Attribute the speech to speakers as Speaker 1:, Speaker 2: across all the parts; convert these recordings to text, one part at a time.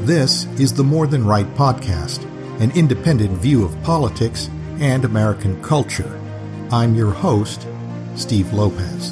Speaker 1: This is the More Than Right podcast, an independent view of politics and American culture. I'm your host, Steve Lopez.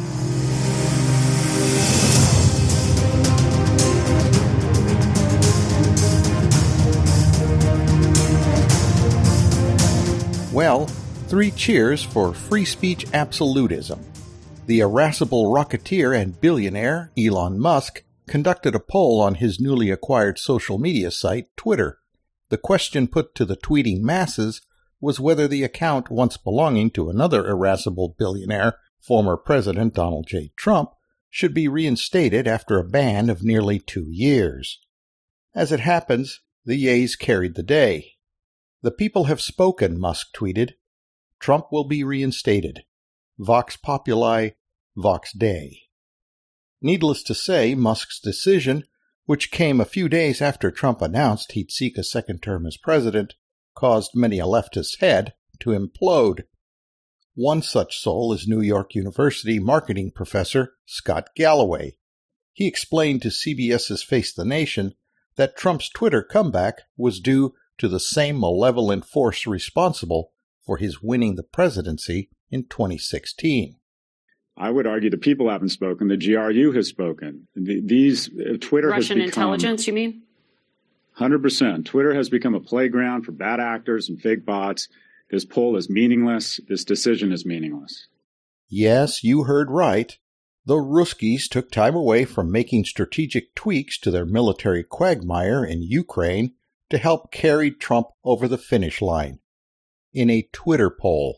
Speaker 1: Well, 3 cheers for free speech absolutism. The irascible rocketeer and billionaire Elon Musk conducted a poll on his newly acquired social media site, Twitter. The question put to the tweeting masses was whether the account once belonging to another irascible billionaire, former President Donald J. Trump, should be reinstated after a ban of nearly 2 years. As it happens, the yeas carried the day. The people have spoken, Musk tweeted. Trump will be reinstated. Vox populi, vox Dei. Needless to say, Musk's decision, which came a few days after Trump announced he'd seek a second term as president, caused many a leftist's head to implode. One such soul is New York University marketing professor Scott Galloway. He explained to CBS's Face the Nation that Trump's Twitter comeback was due to the same malevolent force responsible for his winning the presidency in 2016.
Speaker 2: I would argue the people haven't spoken. The GRU has spoken. Twitter
Speaker 3: Russian
Speaker 2: has become,
Speaker 3: intelligence, you mean?
Speaker 2: 100%. Twitter has become a playground for bad actors and fake bots. This poll is meaningless. This decision is meaningless.
Speaker 1: Yes, you heard right. The Ruskies took time away from making strategic tweaks to their military quagmire in Ukraine to help carry Trump over the finish line. In a Twitter poll.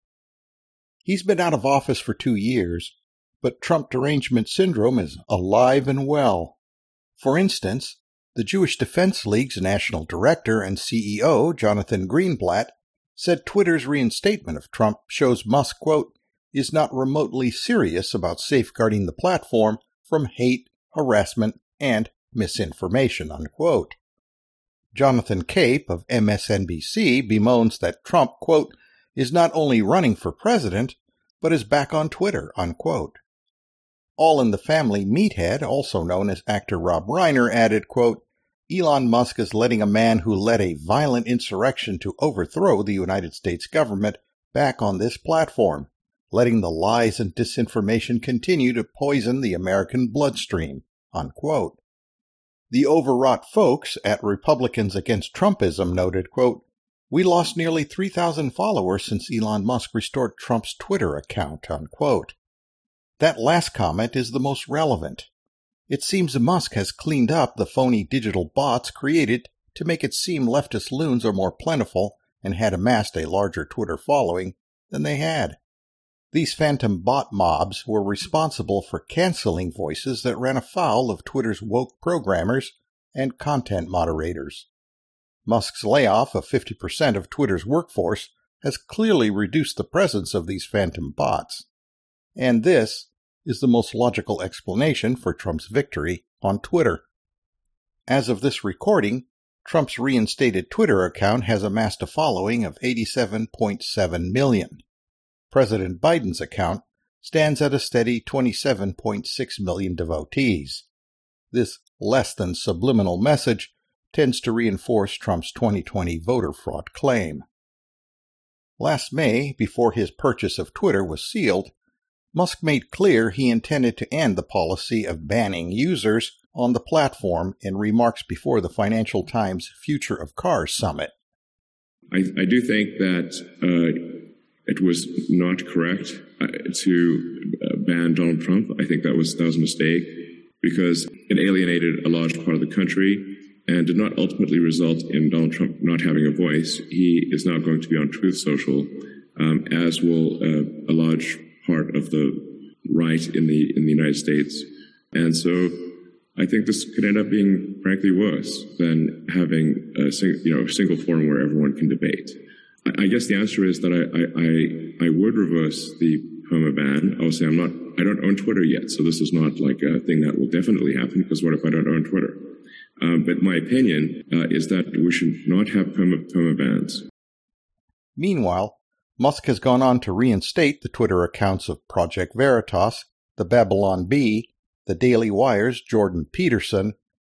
Speaker 1: He's been out of office for 2 years, but Trump derangement syndrome is alive and well. For instance, the Jewish Defense League's national director and CEO, Jonathan Greenblatt, said Twitter's reinstatement of Trump shows Musk, quote, is not remotely serious about safeguarding the platform from hate, harassment, and misinformation, unquote. Jonathan Cape of MSNBC bemoans that Trump, quote, is not only running for president, but is back on Twitter, unquote. All in the Family meathead, also known as actor Rob Reiner, added, quote, Elon Musk is letting a man who led a violent insurrection to overthrow the United States government back on this platform, letting the lies and disinformation continue to poison the American bloodstream, unquote. The overwrought folks at Republicans Against Trumpism noted, quote, we lost nearly 3,000 followers since Elon Musk restored Trump's Twitter account, unquote. That last comment is the most relevant. It seems Musk has cleaned up the phony digital bots created to make it seem leftist loons are more plentiful and had amassed a larger Twitter following than they had. These phantom bot mobs were responsible for canceling voices that ran afoul of Twitter's woke programmers and content moderators. Musk's layoff of 50% of Twitter's workforce has clearly reduced the presence of these phantom bots. And this is the most logical explanation for Trump's victory on Twitter. As of this recording, Trump's reinstated Twitter account has amassed a following of 87.7 million. President Biden's account stands at a steady 27.6 million devotees. This less than subliminal message tends to reinforce Trump's 2020 voter fraud claim. Last May, before his purchase of Twitter was sealed, Musk made clear he intended to end the policy of banning users on the platform in remarks before the Financial Times Future of Cars Summit.
Speaker 4: I do think that it was not correct to ban Donald Trump. I think that was a mistake because it alienated a large part of the country and did not ultimately result in Donald Trump not having a voice. He is now going to be on Truth Social, as will a large part of the right in the United States. And so I think this could end up being, frankly, worse than having a single forum where everyone can debate. I guess the answer is that I would reverse the perma ban. Obviously, I don't own Twitter yet, so this is not like a thing that will definitely happen, because what if I don't own Twitter? But my opinion is that we should not have perma bans.
Speaker 1: Meanwhile, Musk has gone on to reinstate the Twitter accounts of Project Veritas, the Babylon Bee, the Daily Wire's Jordan Peterson,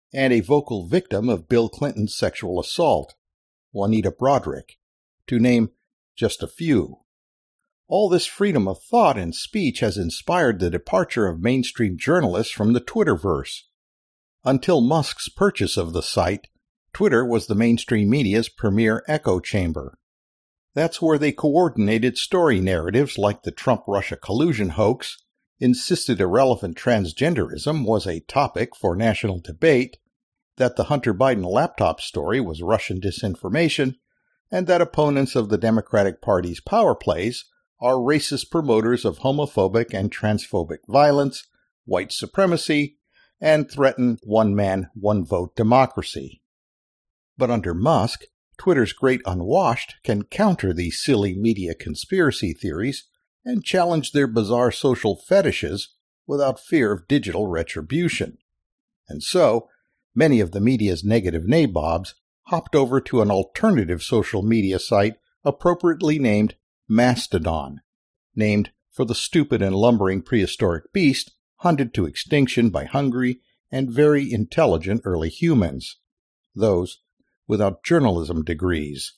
Speaker 1: and a vocal victim of Bill Clinton's sexual assault, Juanita Broaddrick, to name just a few. All this freedom of thought and speech has inspired the departure of mainstream journalists from the Twitterverse. Until Musk's purchase of the site, Twitter was the mainstream media's premier echo chamber. That's where they coordinated story narratives like the Trump-Russia collusion hoax, insisted irrelevant transgenderism was a topic for national debate, that the Hunter Biden laptop story was Russian disinformation, and that opponents of the Democratic Party's power plays are racist promoters of homophobic and transphobic violence, white supremacy, and threaten one-man, one-vote democracy. But under Musk, Twitter's great unwashed can counter these silly media conspiracy theories and challenge their bizarre social fetishes without fear of digital retribution. And so, many of the media's negative nabobs hopped over to an alternative social media site appropriately named Mastodon, named for the stupid and lumbering prehistoric beast hunted to extinction by hungry and very intelligent early humans, those without journalism degrees.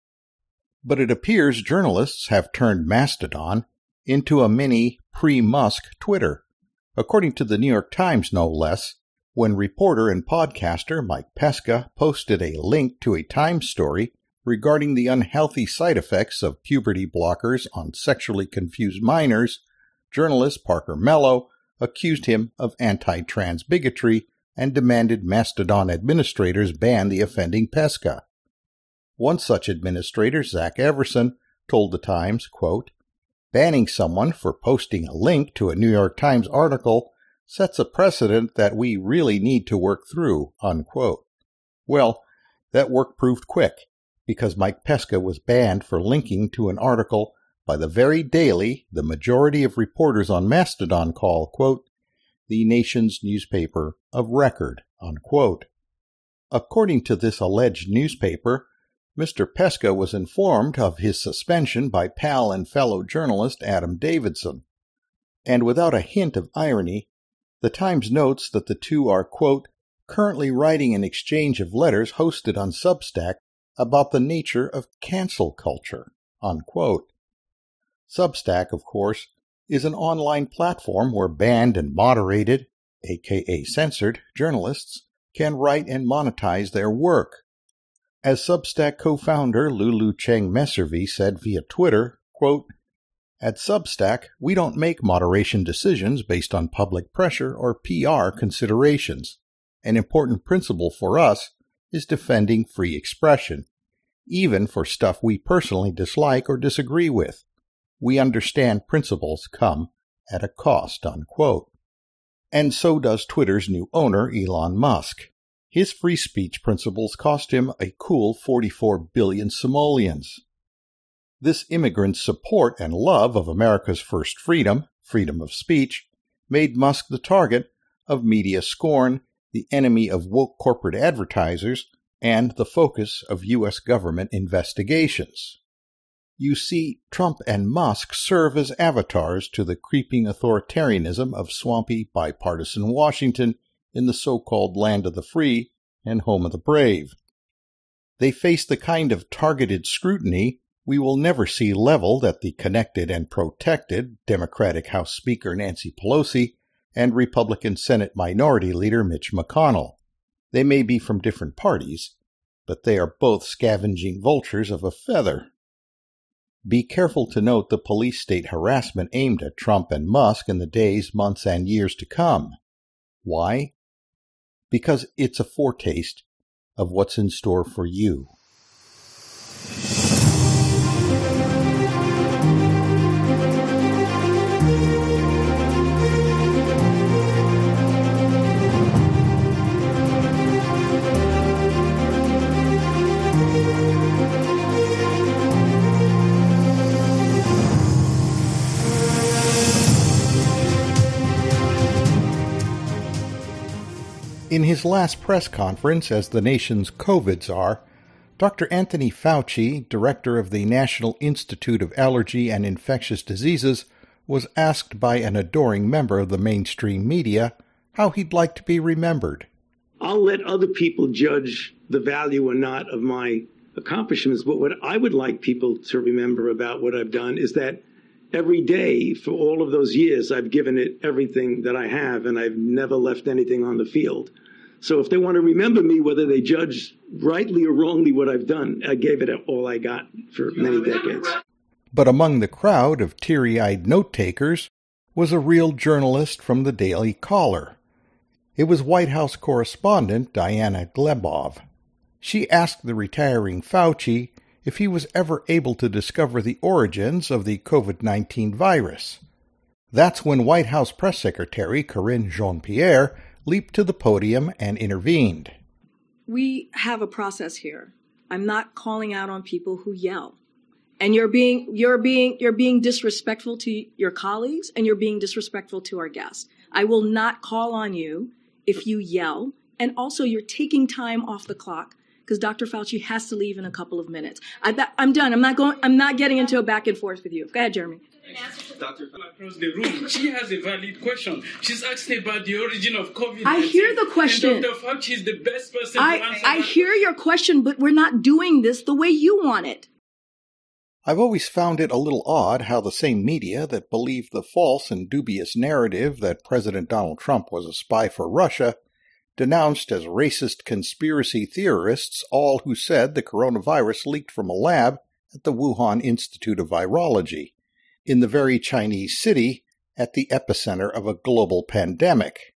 Speaker 1: But it appears journalists have turned Mastodon into a mini pre-Musk Twitter, according to the New York Times no less, when reporter and podcaster Mike Pesca posted a link to a Times story regarding the unhealthy side effects of puberty blockers on sexually confused minors. Journalist Parker Mello accused him of anti-trans bigotry and demanded Mastodon administrators ban the offending Pesca. One such administrator, Zach Everson, told the Times, quote, "Banning someone for posting a link to a New York Times article sets a precedent that we really need to work through," unquote. Well, that work proved quick, because Mike Pesca was banned for linking to an article by the very daily the majority of reporters on Mastodon call, quote, "the nation's newspaper of record," unquote. According to this alleged newspaper, Mr. Pesca was informed of his suspension by pal and fellow journalist Adam Davidson. And without a hint of irony, the Times notes that the two are, quote, "currently writing an exchange of letters hosted on Substack about the nature of cancel culture," unquote. Substack, of course, is an online platform where banned and moderated, aka censored, journalists can write and monetize their work. As Substack co-founder Lulu Cheng Messervy said via Twitter, quote, "At Substack, we don't make moderation decisions based on public pressure or PR considerations. An important principle for us is defending free expression, even for stuff we personally dislike or disagree with. We understand principles come at a cost," unquote. And so does Twitter's new owner, Elon Musk. His free speech principles cost him a cool 44 billion simoleons. This immigrant support and love of America's first freedom, freedom of speech, made Musk the target of media scorn, the enemy of woke corporate advertisers, and the focus of U.S. government investigations. You see, Trump and Musk serve as avatars to the creeping authoritarianism of swampy, bipartisan Washington in the so-called land of the free and home of the brave. They face the kind of targeted scrutiny we will never see leveled at the connected and protected Democratic House Speaker Nancy Pelosi and Republican Senate Minority Leader Mitch McConnell. They may be from different parties, but they are both scavenging vultures of a feather. Be careful to note the police state harassment aimed at Trump and Musk in the days, months, and years to come. Why? Because it's a foretaste of what's in store for you. In his last press conference as the nation's COVID czar, Dr. Anthony Fauci, director of the National Institute of Allergy and Infectious Diseases, was asked by an adoring member of the mainstream media how he'd like to be remembered.
Speaker 3: I'll let other people judge the value or not of my accomplishments. But what I would like people to remember about what I've done is that every day for all of those years, I've given it everything that I have, and I've never left anything on the field. So if they want to remember me, whether they judge rightly or wrongly what I've done, I gave it all I got for many decades.
Speaker 1: But among the crowd of teary-eyed note-takers was a real journalist from the Daily Caller. It was White House correspondent Diana Glebov. She asked the retiring Fauci if he was ever able to discover the origins of the COVID-19 virus. That's when White House Press Secretary Karine Jean-Pierre leaped to the podium and intervened.
Speaker 5: We have a process here. I'm not calling out on people who yell. And you're being disrespectful to your colleagues, and you're being disrespectful to our guests. I will not call on you if you yell, and also you're taking time off the clock because Dr. Fauci has to leave in a couple of minutes. I'm done. I'm not getting into a back and forth with you. Go ahead, Jeremy.
Speaker 6: Dr. Across the room, she has a valid question. She's asking about the origin of COVID-19.
Speaker 5: I hear the question.
Speaker 6: And Dr. Fauci is the best person to answer
Speaker 5: I hear your question, but we're not doing this the way you want it.
Speaker 1: I've always found it a little odd how the same media that believed the false and dubious narrative that President Donald Trump was a spy for Russia denounced as racist conspiracy theorists all who said the coronavirus leaked from a lab at the Wuhan Institute of Virology, in the very Chinese city at the epicenter of a global pandemic.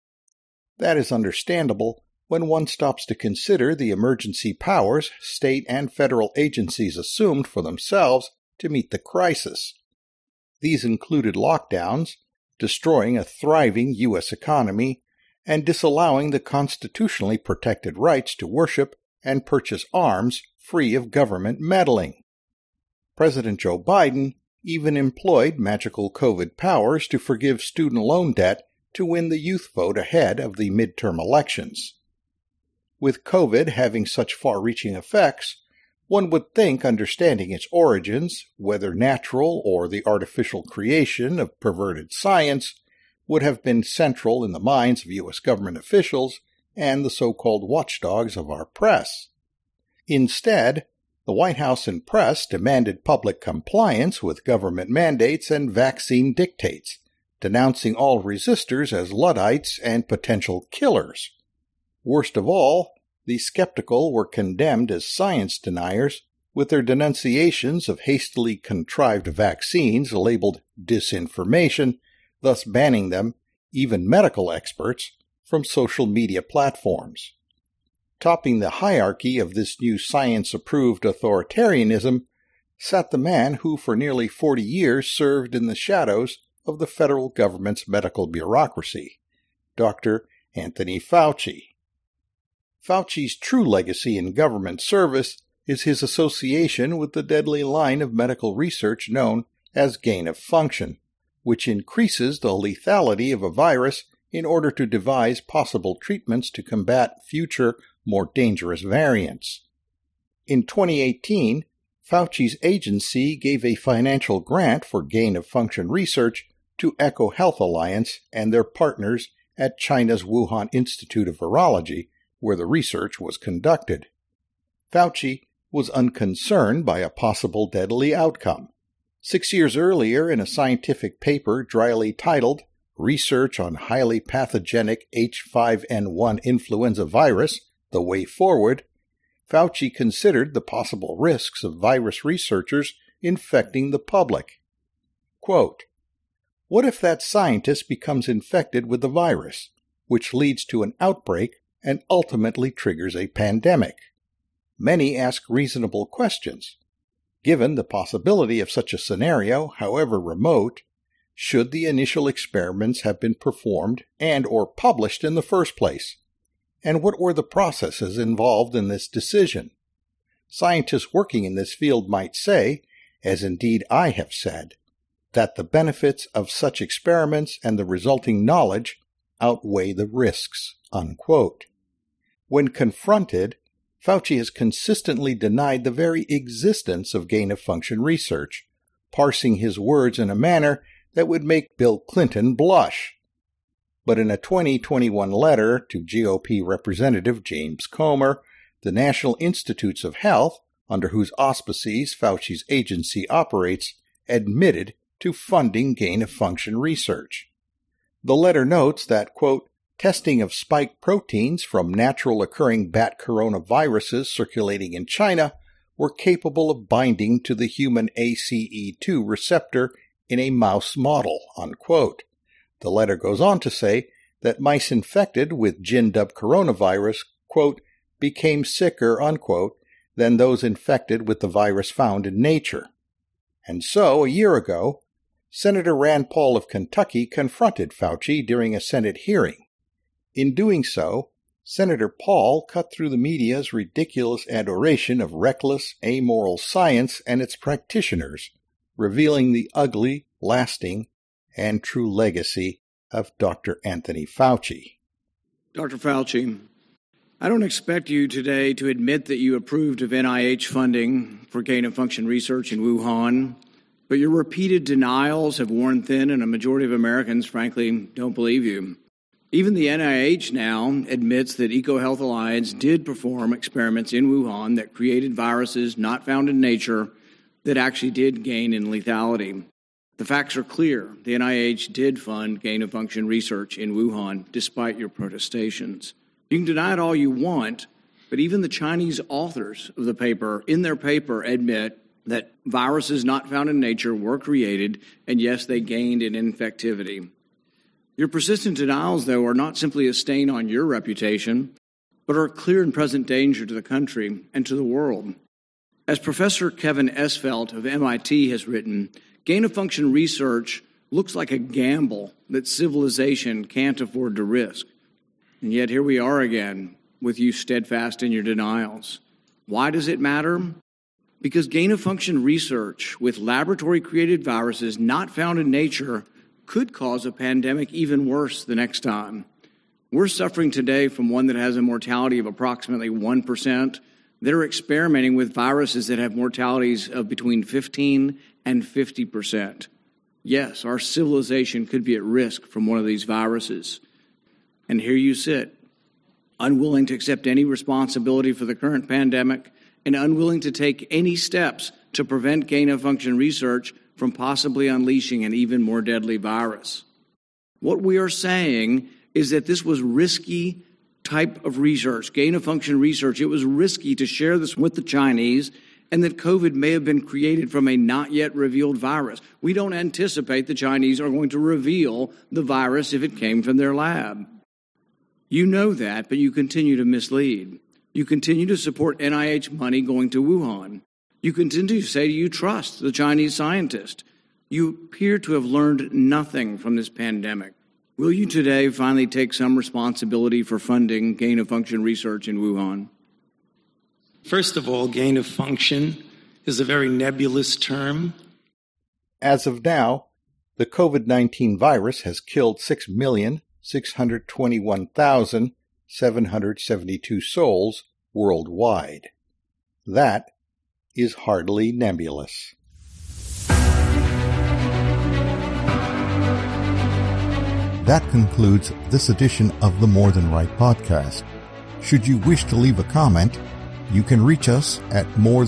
Speaker 1: That is understandable when one stops to consider the emergency powers state and federal agencies assumed for themselves to meet the crisis. These included lockdowns, destroying a thriving U.S. economy, and disallowing the constitutionally protected rights to worship and purchase arms free of government meddling. President Joe Biden even employed magical COVID powers to forgive student loan debt to win the youth vote ahead of the midterm elections. With COVID having such far-reaching effects, one would think understanding its origins, whether natural or the artificial creation of perverted science, would have been central in the minds of U.S. government officials and the so-called watchdogs of our press. Instead, the White House and press demanded public compliance with government mandates and vaccine dictates, denouncing all resistors as Luddites and potential killers. Worst of all, the skeptical were condemned as science deniers, with their denunciations of hastily contrived vaccines labeled disinformation, thus banning them, even medical experts, from social media platforms. Topping the hierarchy of this new science-approved authoritarianism sat the man who for nearly 40 years served in the shadows of the federal government's medical bureaucracy, Dr. Anthony Fauci. Fauci's true legacy in government service is his association with the deadly line of medical research known as gain-of-function, which increases the lethality of a virus in order to devise possible treatments to combat future, more dangerous variants. In 2018, Fauci's agency gave a financial grant for gain-of-function research to EcoHealth Alliance and their partners at China's Wuhan Institute of Virology, where the research was conducted. Fauci was unconcerned by a possible deadly outcome. 6 years earlier, in a scientific paper dryly titled Research on Highly Pathogenic H5N1 Influenza Virus, The Way Forward, Fauci considered the possible risks of virus researchers infecting the public. Quote, "What if that scientist becomes infected with the virus, which leads to an outbreak and ultimately triggers a pandemic? Many ask reasonable questions. Given the possibility of such a scenario, however remote, should the initial experiments have been performed and or published in the first place? And what were the processes involved in this decision? Scientists working in this field might say, as indeed I have said, that the benefits of such experiments and the resulting knowledge outweigh the risks." Unquote. When confronted, Fauci has consistently denied the very existence of gain-of-function research, parsing his words in a manner that would make Bill Clinton blush. But in a 2021 letter to GOP Representative James Comer, the National Institutes of Health, under whose auspices Fauci's agency operates, admitted to funding gain-of-function research. The letter notes that, quote, testing of spike proteins from natural-occurring bat coronaviruses circulating in China were capable of binding to the human ACE2 receptor in a mouse model, unquote. The letter goes on to say that mice infected with Gin-Dub coronavirus, quote, became sicker, unquote, than those infected with the virus found in nature. And so, a year ago, Senator Rand Paul of Kentucky confronted Fauci during a Senate hearing. In doing so, Senator Paul cut through the media's ridiculous adoration of reckless, amoral science and its practitioners, revealing the ugly, lasting, and true legacy of Dr. Anthony Fauci.
Speaker 7: Dr. Fauci, I don't expect you today to admit that you approved of NIH funding for gain-of-function research in Wuhan, but your repeated denials have worn thin and a majority of Americans, frankly, don't believe you. Even the NIH now admits that EcoHealth Alliance did perform experiments in Wuhan that created viruses not found in nature that actually did gain in lethality. The facts are clear. The NIH did fund gain-of-function research in Wuhan, despite your protestations. You can deny it all you want, but even the Chinese authors of the paper, in their paper, admit that viruses not found in nature were created, and yes, they gained in infectivity. Your persistent denials, though, are not simply a stain on your reputation, but are a clear and present danger to the country and to the world. As Professor Kevin Esvelt of MIT has written, gain-of-function research looks like a gamble that civilization can't afford to risk. And yet here we are again, with you steadfast in your denials. Why does it matter? Because gain-of-function research with laboratory-created viruses not found in nature could cause a pandemic even worse the next time. We're suffering today from one that has a mortality of approximately 1%. They're experimenting with viruses that have mortalities of between 15 and 50%. Yes, our civilization could be at risk from one of these viruses. And here you sit, unwilling to accept any responsibility for the current pandemic and unwilling to take any steps to prevent gain-of-function research from possibly unleashing an even more deadly virus. What we are saying is that this was risky type of research, gain-of-function research. It was risky to share this with the Chinese, and that COVID may have been created from a not yet revealed virus. We don't anticipate the Chinese are going to reveal the virus if it came from their lab. You know that, but you continue to mislead. You continue to support NIH money going to Wuhan. You continue to say you trust the Chinese scientist. You appear to have learned nothing from this pandemic. Will you today finally take some responsibility for funding gain-of-function research in Wuhan?
Speaker 8: First of all, gain-of-function is a very nebulous term.
Speaker 1: As of now, the COVID-19 virus has killed 6,621,772 souls worldwide. That is hardly nebulous. That concludes this edition of the More Than Right podcast. Should you wish to leave a comment, you can reach us at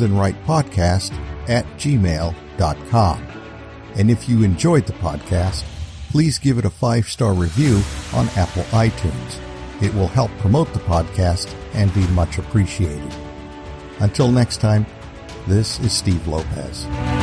Speaker 1: morethanrightpodcast@gmail.com. And if you enjoyed the podcast, please give it a 5-star review on Apple iTunes. It will help promote the podcast and be much appreciated. Until next time, this is Steve Lopez.